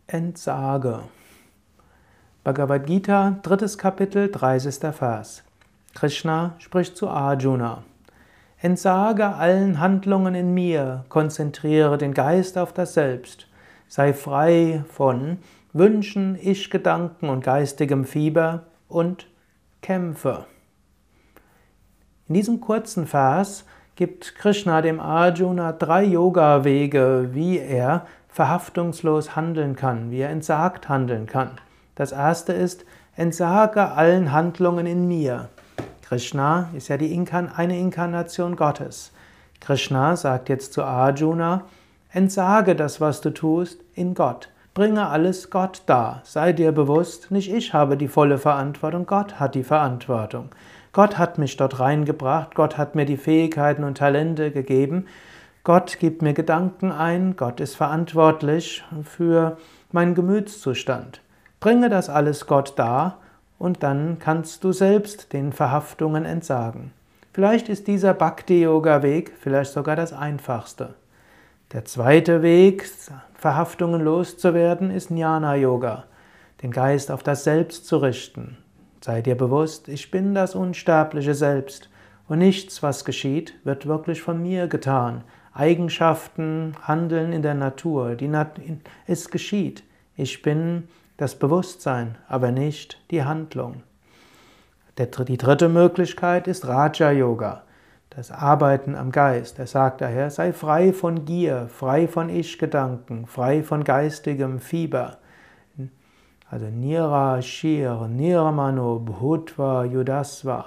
Entsage. Bhagavad Gita, 3. Kapitel, 30. Vers. Krishna spricht zu Arjuna. Entsage allen Handlungen in mir, konzentriere den Geist auf das Selbst. Sei frei von Wünschen, Ich-Gedanken und geistigem Fieber und kämpfe. In diesem kurzen Vers gibt Krishna dem Arjuna 3 Yoga-Wege, wie er verhaftungslos handeln kann, wie er entsagt handeln kann. Das erste ist, entsage allen Handlungen in mir. Krishna ist ja eine Inkarnation Gottes. Krishna sagt jetzt zu Arjuna, entsage das, was du tust, in Gott. Bringe alles Gott dar. Sei dir bewusst, nicht ich habe die volle Verantwortung, Gott hat die Verantwortung. Gott hat mich dort reingebracht, Gott hat mir die Fähigkeiten und Talente gegeben, Gott gibt mir Gedanken ein, Gott ist verantwortlich für meinen Gemütszustand. Bringe das alles Gott dar und dann kannst du selbst den Verhaftungen entsagen. Vielleicht ist dieser Bhakti-Yoga-Weg vielleicht sogar das einfachste. Der zweite Weg, Verhaftungen loszuwerden, ist Jnana-Yoga, den Geist auf das Selbst zu richten. Sei dir bewusst, ich bin das unsterbliche Selbst und nichts, was geschieht, wird wirklich von mir getan. Eigenschaften, Handeln in der Natur, es geschieht. Ich bin das Bewusstsein, aber nicht die Handlung. Die dritte Möglichkeit ist Raja-Yoga, das Arbeiten am Geist. Er sagt daher, sei frei von Gier, frei von Ich-Gedanken, frei von geistigem Fieber. Also Nirashir, Nirmano, Bhutva, Yudasva.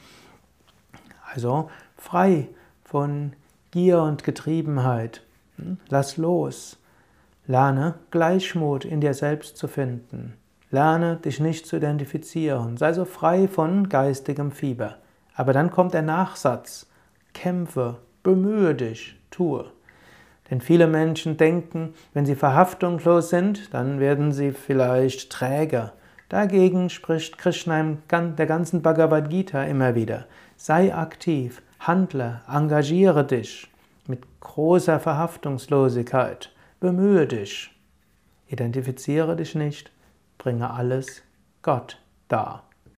Also frei von Gier und Getriebenheit. Lass los. Lerne Gleichmut in dir selbst zu finden. Lerne dich nicht zu identifizieren. Sei so frei von geistigem Fieber. Aber dann kommt der Nachsatz. Kämpfe, bemühe dich, tue. Denn viele Menschen denken, wenn sie verhaftungslos sind, dann werden sie vielleicht träge. Dagegen spricht Krishna in der ganzen Bhagavad Gita immer wieder. Sei aktiv, handle, engagiere dich mit großer Verhaftungslosigkeit. Bemühe dich. Identifiziere dich nicht, bringe alles Gott dar.